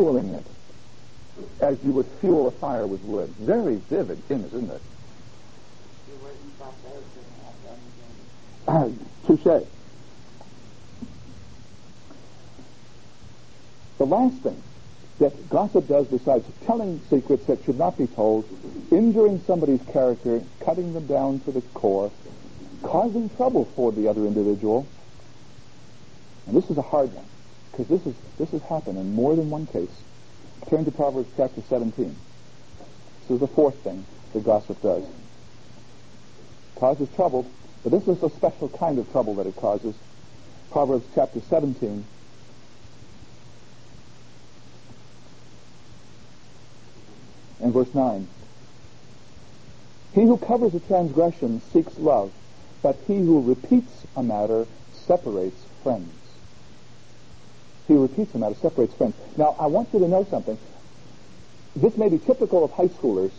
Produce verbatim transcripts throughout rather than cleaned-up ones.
fueling it as you would fuel a fire with wood. Very vivid image, isn't it? Uh, touche. The last thing that gossip does, besides telling secrets that should not be told, injuring somebody's character, cutting them down to the core, causing trouble for the other individual, and this is a hard one, because this is this has happened in more than one case. Turn to Proverbs chapter seventeen. This is the fourth thing that gossip does. Causes trouble, but this is a special kind of trouble that it causes. Proverbs chapter seventeen. And verse nine. He who covers a transgression seeks love, but he who repeats a matter separates friends. He who repeats a matter separates friends. Now, I want you to know something. This may be typical of high schoolers,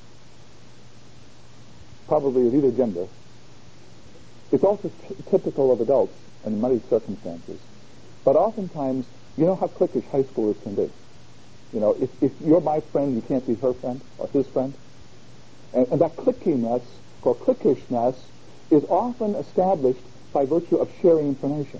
probably of either gender. It's also t- typical of adults in many circumstances. But oftentimes, you know how cliquish high schoolers can be. You know, if, if you're my friend, you can't be her friend or his friend. And, and that clickiness or cliquishness is often established by virtue of sharing information.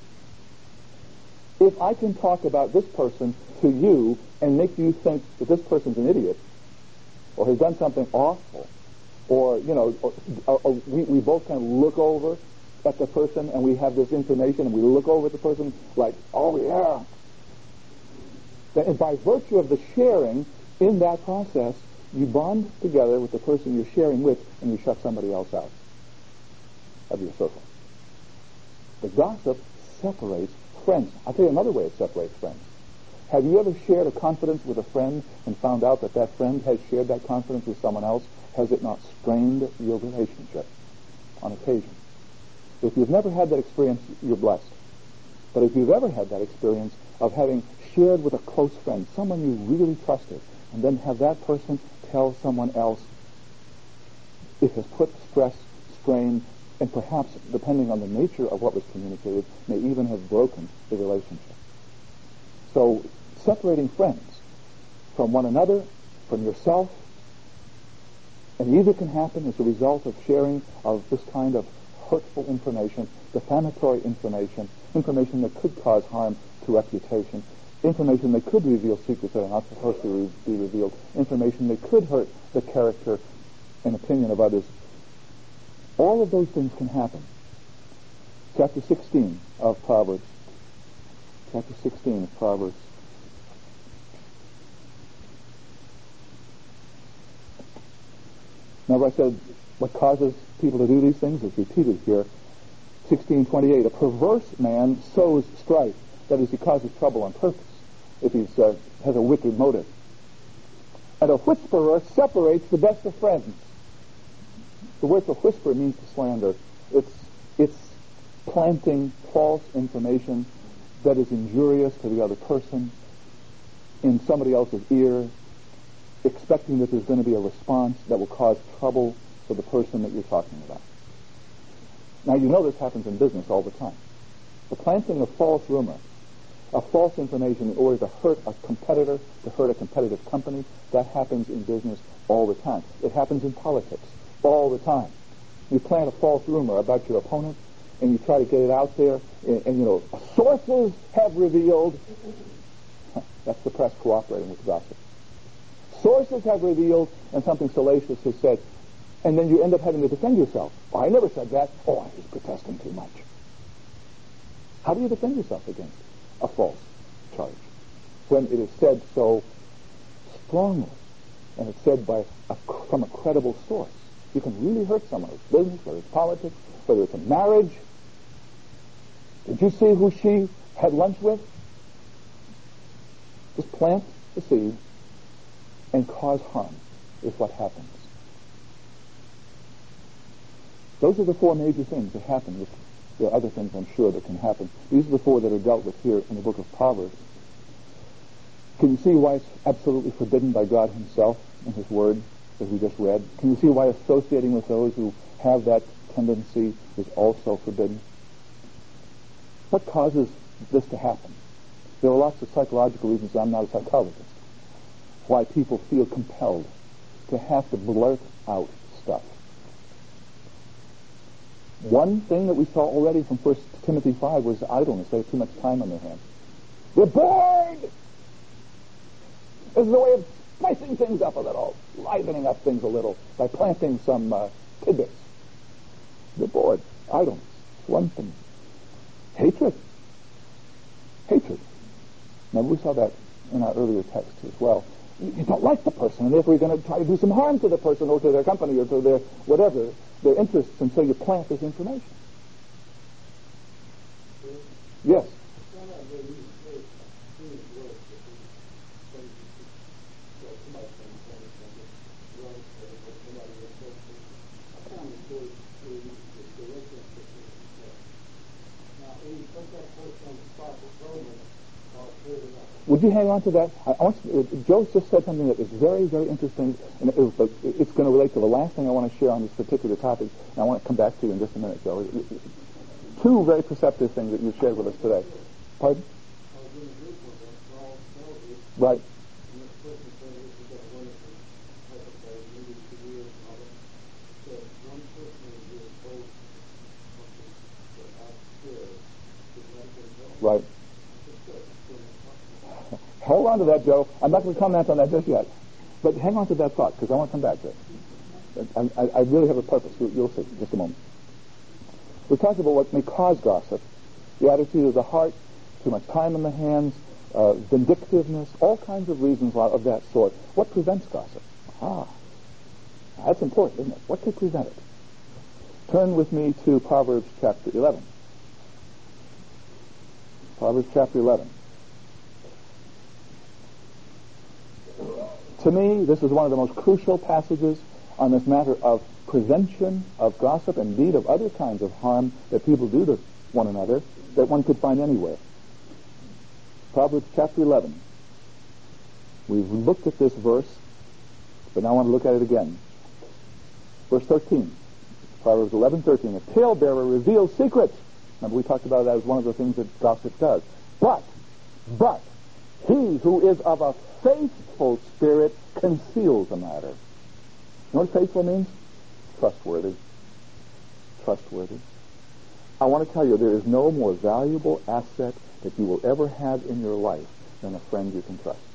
If I can talk about this person to you and make you think that this person's an idiot or has done something awful, or, you know, or, or, or we, we both kind of look over at the person and we have this information and we look over at the person like, oh, yeah. And by virtue of the sharing in that process, you bond together with the person you're sharing with and you shut somebody else out of your circle. The gossip separates friends. I'll tell you another way it separates friends. Have you ever shared a confidence with a friend and found out that that friend has shared that confidence with someone else? Has it not strained your relationship on occasion? If you've never had that experience, you're blessed. But if you've ever had that experience of having shared with a close friend, someone you really trusted, and then have that person tell someone else, it has put stress, strain, and perhaps, depending on the nature of what was communicated, may even have broken the relationship. So, separating friends from one another, from yourself, and either can happen as a result of sharing of this kind of hurtful information, defamatory information, information that could cause harm to reputation, information that could reveal secrets that are not supposed to be revealed, information that could hurt the character and opinion of others. All of those things can happen. Chapter sixteen of Proverbs. Chapter sixteen of Proverbs. Now, I said what causes people to do these things is repeated here. sixteen twenty-eight. A perverse man sows strife. That is, he causes trouble on purpose if he uh, has a wicked motive. And a whisperer separates the best of friends. The word for whisper means to slander. It's it's planting false information that is injurious to the other person in somebody else's ear, expecting that there's going to be a response that will cause trouble for the person that you're talking about. Now, you know this happens in business all the time. The planting of false rumor, of false information in order to hurt a competitor, to hurt a competitive company, that happens in business all the time. It happens in politics all the time. You plant a false rumor about your opponent, and you try to get it out there, and, and you know, sources have revealed. That's the press cooperating with gossip. Sources have revealed, and something salacious is said, and then you end up having to defend yourself. Oh, I never said that. Oh, I was protesting too much. How do you defend yourself against a false charge when it is said so strongly, and it's said by a, from a credible source? You can really hurt someone. It's business, whether it's politics, whether it's a marriage. Did you see who she had lunch with? Just plant the seed and cause harm is what happens. Those are the four major things that happen. There are other things, I'm sure, that can happen. These are the four that are dealt with here in the book of Proverbs. Can you see why it's absolutely forbidden by God himself in his word, as we just read? Can you see why associating with those who have that tendency is also forbidden? What causes this to happen? There are lots of psychological reasons. I'm not a psychologist. Why people feel compelled to have to blurt out stuff. One thing that we saw already from First Timothy five was idleness. They have too much time on their hands. They're bored! This is a way of spicing things up a little, livening up things a little by planting some uh, tidbits. They're bored. Idleness. One thing. Hatred. Hatred. Remember, we saw that in our earlier text as well. You, you don't like the person, and therefore you're going to try to do some harm to the person or to their company or to their whatever, their interests, and so you plant this information. Yes. Would you hang on to that? I, I want to, uh, Joe just said something that is very, very interesting, and it was, uh, it's going to relate to the last thing I want to share on this particular topic, and I want to come back to you in just a minute, Joe. It, it, two very perceptive things that you've shared with us today. Pardon? Right. Right. Hold on to that, Joe. I'm not going to comment on that just yet. But hang on to that thought, because I want to come back to it. I, I, I really have a purpose. You, you'll see in just a moment. We talked about what may cause gossip. The attitude of the heart, too much time in the hands, uh, vindictiveness, all kinds of reasons of that sort. What prevents gossip? Ah, that's important, isn't it? What could prevent it? Turn with me to Proverbs chapter eleven. Proverbs chapter eleven. To me, this is one of the most crucial passages on this matter of prevention of gossip, and indeed of other kinds of harm that people do to one another, that one could find anywhere. Proverbs chapter eleven. We've looked at this verse, but now I want to look at it again. Verse thirteen. Proverbs eleven thirteen. A talebearer reveals secrets. Remember, we talked about that as one of the things that gossip does. But, but, he who is of a faithful spirit conceals a matter. You know what faithful means? Trustworthy. Trustworthy. I want to tell you, there is no more valuable asset that you will ever have in your life than a friend you can trust.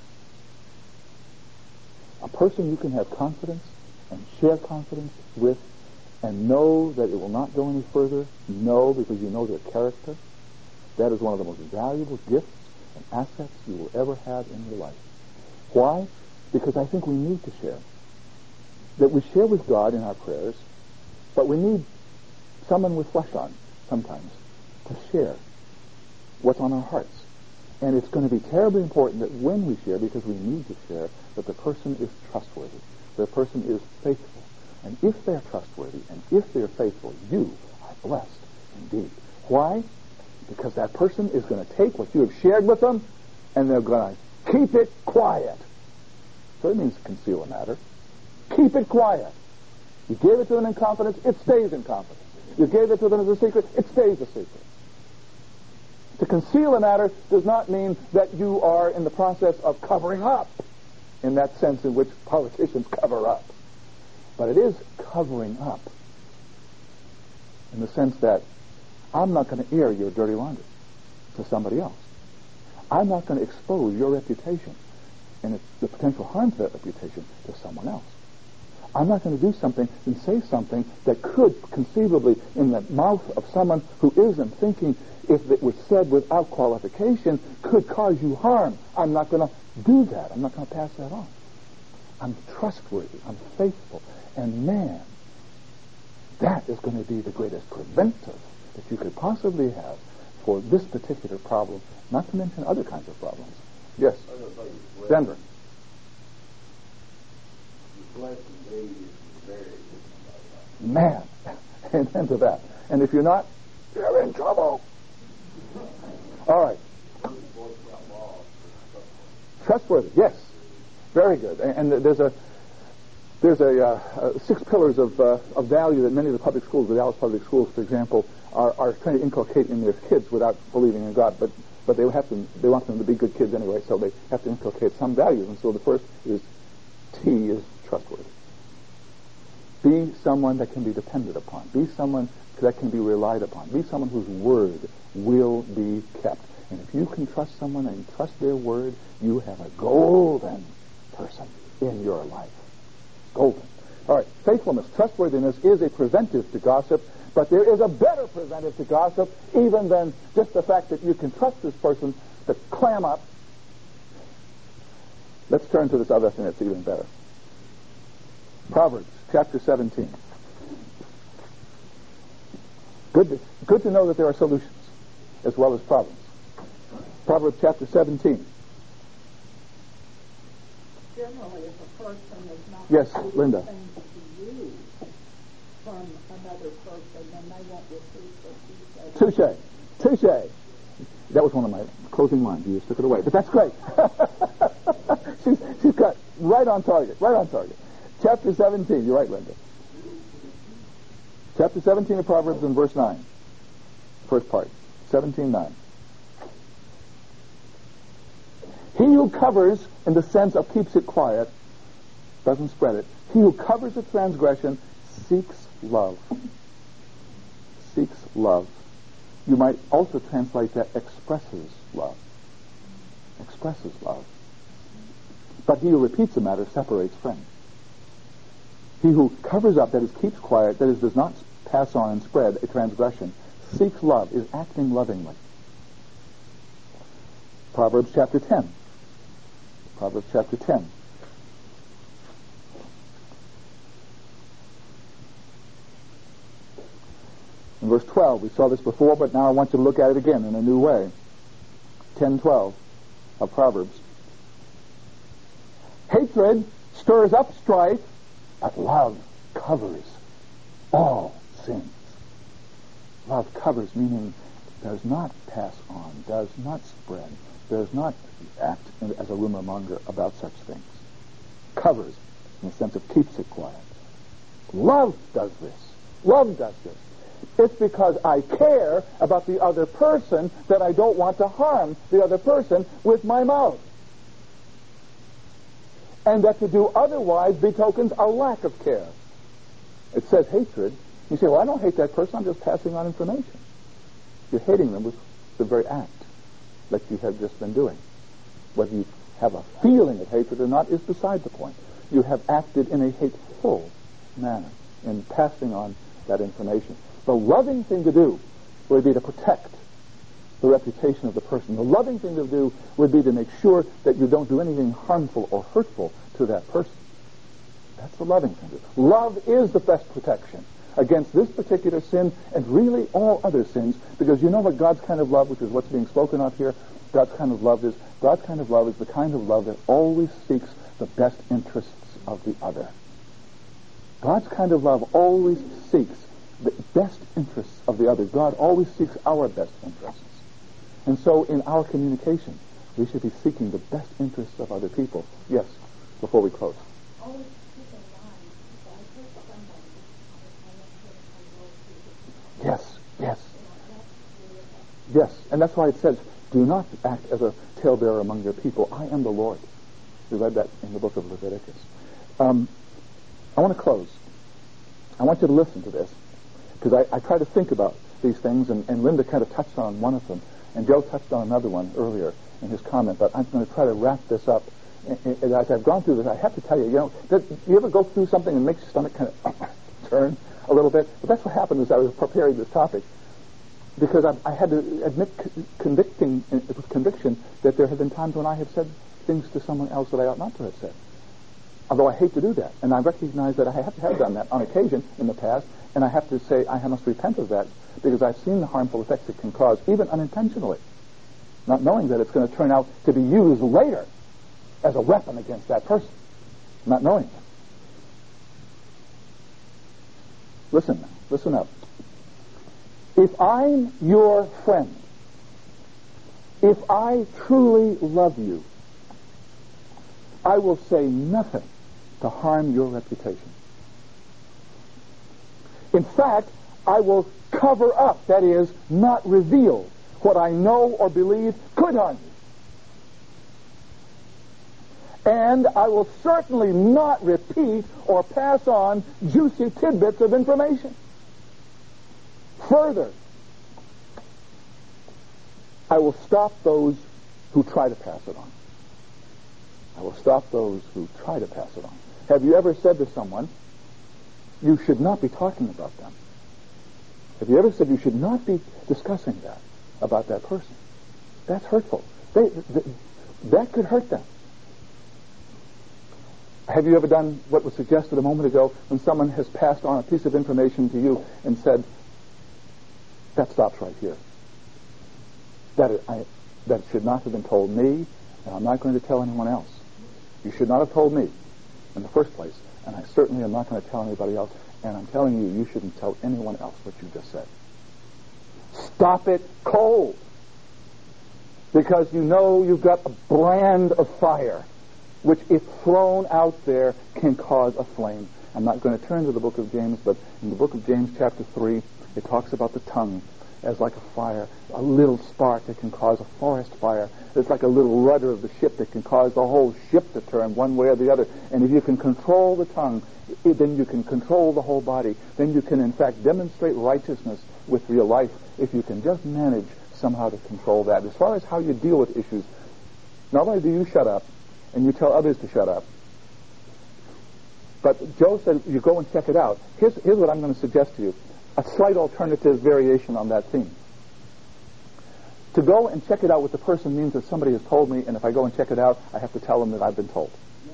A person you can have confidence and share confidence with and know that it will not go any further. Know because you know their character. That is one of the most valuable gifts and assets you will ever have in your life. Why? Because I think we need to share. That we share with God in our prayers, but we need someone with flesh on sometimes to share what's on our hearts. And it's going to be terribly important that when we share, because we need to share, that the person is trustworthy, the person is faithful. And if they're trustworthy and if they're faithful, you are blessed indeed. Why? Because that person is going to take what you have shared with them and they're going to keep it quiet. So it means conceal a matter. Keep it quiet. You gave it to them in confidence, it stays in confidence. You gave it to them as a secret, it stays a secret. To conceal a matter does not mean that you are in the process of covering up, in that sense in which politicians cover up. But it is covering up in the sense that I'm not going to air your dirty laundry to somebody else. I'm not going to expose your reputation and the potential harm to that reputation to someone else. I'm not going to do something and say something that could conceivably, in the mouth of someone who isn't thinking, if it was said without qualification, could cause you harm. I'm not going to do that. I'm not going to pass that on. I'm trustworthy. I'm faithful. And man, that is going to be the greatest preventive that you could possibly have for this particular problem, not to mention other kinds of problems. Yes? Denver. Man, amen to that. And if you're not, you're in trouble. All right. Trustworthy, yes. Very good. And, and there's a there's a uh, uh, six pillars of uh, of value that many of the public schools, the Dallas public schools, for example, are, are trying to inculcate in their kids without believing in God. But but they have to, they want them to be good kids anyway, so they have to inculcate some values. And so the first is T is trustworthy. Be someone that can be depended upon. Be someone that can be relied upon. Be someone whose word will be kept. And if you can trust someone and trust their word, you have a golden person in your life. Golden. All right, faithfulness, trustworthiness is a preventive to gossip, but there is a better preventive to gossip even than just the fact that you can trust this person to clam up. Let's turn to this other thing that's even better. Proverbs chapter seventeen. Good to, good to know that there are solutions as well as problems. Proverbs chapter seventeen. Generally, if a person is not yes, receiving Linda. things to you from another person, then they won't receive what you say. Touche. Touche. That was one of my closing lines. You just took it away. But that's great. she's, she's got right on target. Right on target. Chapter seventeen. You're right, Linda. Chapter seventeen of Proverbs in verse nine. First part. seventeen nine. He who covers, in the sense of keeps it quiet, doesn't spread it. He who covers a transgression seeks love. Seeks love. You might also translate that expresses love. Expresses love. But he who repeats a matter separates friends. He who covers up, that is, keeps quiet, that is, does not pass on and spread a transgression, seeks love, is acting lovingly. Proverbs chapter ten. Proverbs chapter ten. In verse twelve, we saw this before, but now I want you to look at it again in a new way. ten twelve of Proverbs. Hatred stirs up strife, but love covers all sins. Love covers, meaning does not pass on, does not spread, does not act as a rumor monger about such things. Covers, in the sense of keeps it quiet. Love does this. Love does this. It's because I care about the other person that I don't want to harm the other person with my mouth. And that to do otherwise betokens a lack of care. It says hatred. You say, well, I don't hate that person, I'm just passing on information. You're hating them with the very act that you have just been doing. Whether you have a feeling of hatred or not is beside the point. You have acted in a hateful manner in passing on that information. The loving thing to do would be to protect the reputation of the person. The loving thing to do would be to make sure that you don't do anything harmful or hurtful to that person. That's the loving thing to do. Love is the best protection against this particular sin and really all other sins, because you know what God's kind of love, which is what's being spoken of here, God's kind of love is, God's kind of love is the kind of love that always seeks the best interests of the other. God's kind of love always seeks the best interests of the other. God always seeks our best interests. And so in our communication, we should be seeking the best interests of other people. Yes, before we close. Always keep in mind, if I hurt someone, I am hurt, I will keep it. Yes, yes. Yes, and that's why it says, do not act as a talebearer among your people. I am the Lord. We read that in the book of Leviticus. Um, I want to close. I want you to listen to this, because I, I try to think about these things, and, and Linda kind of touched on one of them, and Joe touched on another one earlier in his comment, but I'm going to try to wrap this up. And, and as I've gone through this, I have to tell you, you know, does, do you ever go through something and makes your stomach kind of turn a little bit? But that's what happened as I was preparing this topic, because I, I had to admit convicting, with conviction that there have been times when I have said things to someone else that I ought not to have said. Although I hate to do that, and I recognize that I have to have done that on occasion in the past, and I have to say I must repent of that, because I've seen the harmful effects it can cause, even unintentionally, not knowing that it's going to turn out to be used later as a weapon against that person, not knowing it. Listen now, listen up. If I'm your friend, if I truly love you, I will say nothing to harm your reputation. In fact, I will cover up, that is, not reveal, what I know or believe could harm you. And I will certainly not repeat or pass on juicy tidbits of information. Further, I will stop those who try to pass it on. I will stop those who try to pass it on. Have you ever said to someone, you should not be talking about them? Have you ever said you should not be discussing that about that person? That's hurtful. They, they, that could hurt them. Have you ever done what was suggested a moment ago when someone has passed on a piece of information to you and said, that stops right here. That, it, I, that should not have been told me, and I'm not going to tell anyone else. You should not have told me in the first place, and I certainly am not going to tell anybody else, and I'm telling you, you shouldn't tell anyone else what you just said. Stop it cold, because you know you've got a brand of fire which, if thrown out there, can cause a flame. I'm not going to turn to the book of James, but in the book of James chapter three, it talks about the tongue as like a fire, a little spark that can cause a forest fire. It's like a little rudder of the ship that can cause the whole ship to turn one way or the other. And if you can control the tongue, it, then you can control the whole body. Then you can, in fact, demonstrate righteousness with real life if you can just manage somehow to control that. As far as how you deal with issues, not only do you shut up, and you tell others to shut up, but Joe said you go and check it out. Here's, here's what I'm going to suggest to you. A slight alternative variation on that theme. To go and check it out with the person means that somebody has told me, and if I go and check it out, I have to tell them that I've been told.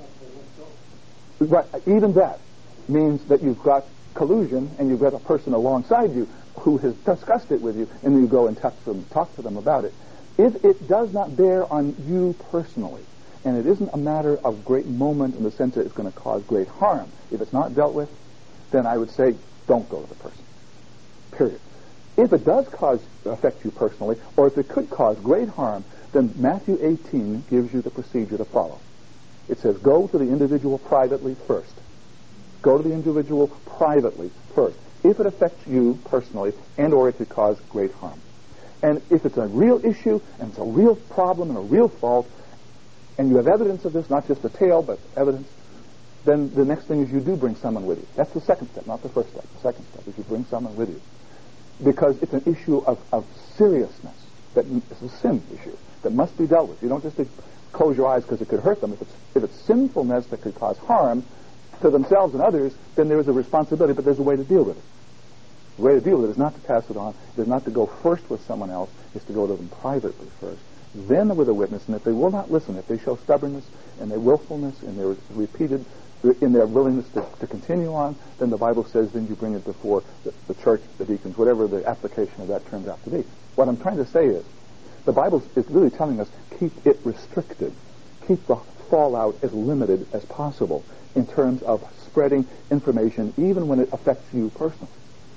But even that means that you've got collusion, and you've got a person alongside you who has discussed it with you, and then you go and talk to them, talk to them about it. If it does not bear on you personally, and it isn't a matter of great moment in the sense that it's going to cause great harm, if it's not dealt with, then I would say don't go to the person. Period. If it does cause affect you personally, or if it could cause great harm, then Matthew eighteen gives you the procedure to follow. It says, go to the individual privately first. Go to the individual privately first, if it affects you personally and or if it causes great harm. And if it's a real issue, and it's a real problem and a real fault, and you have evidence of this, not just a tale, but evidence, then the next thing is you do bring someone with you. That's the second step, not the first step. The second step is you bring someone with you. Because it's an issue of, of seriousness. That it's a sin issue that must be dealt with. You don't just close your eyes because it could hurt them. If it's, if it's sinfulness that could cause harm to themselves and others, then there is a responsibility, but there's a way to deal with it. The way to deal with it is not to pass it on. It is not to go first with someone else. It's to go to them privately first, then with a witness. And if they will not listen, if they show stubbornness and their willfulness and their repeated, in their willingness to, to continue on, then the Bible says then you bring it before the, the church, the deacons, whatever the application of that turns out to be. What I'm trying to say is, the Bible is really telling us keep it restricted. Keep the fallout as limited as possible in terms of spreading information, even when it affects you personally.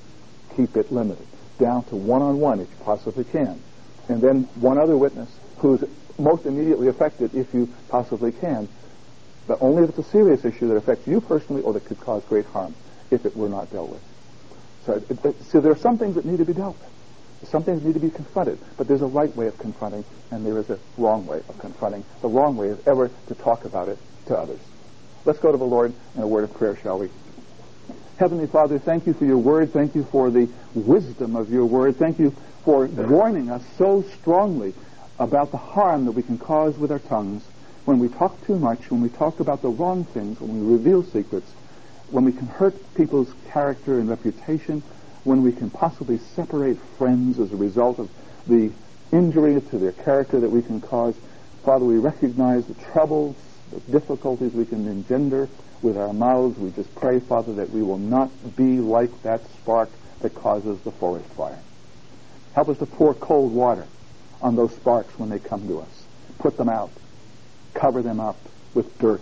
Keep it limited, down to one-on-one if you possibly can. And then one other witness who's most immediately affected if you possibly can, but only if it's a serious issue that affects you personally or that could cause great harm if it were not dealt with. So, it, it, so there are some things that need to be dealt with. Some things need to be confronted, but there's a right way of confronting, and there is a wrong way of confronting. The wrong way is ever to talk about it to others. Let's go to the Lord in a word of prayer, shall we? Heavenly Father, thank you for your word. Thank you for the wisdom of your word. Thank you for warning us so strongly about the harm that we can cause with our tongues when we talk too much, when we talk about the wrong things, when we reveal secrets, when we can hurt people's character and reputation, when we can possibly separate friends as a result of the injury to their character that we can cause. Father, we recognize the troubles, the difficulties we can engender with our mouths. We just pray, Father, that we will not be like that spark that causes the forest fire. Help us to pour cold water on those sparks when they come to us. Put them out. Cover them up with dirt,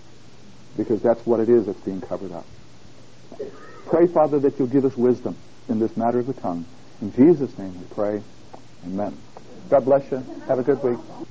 because that's what it is that's being covered up. Pray, Father, that you'll give us wisdom in this matter of the tongue. In Jesus' name we pray. Amen. God bless you. Have a good week.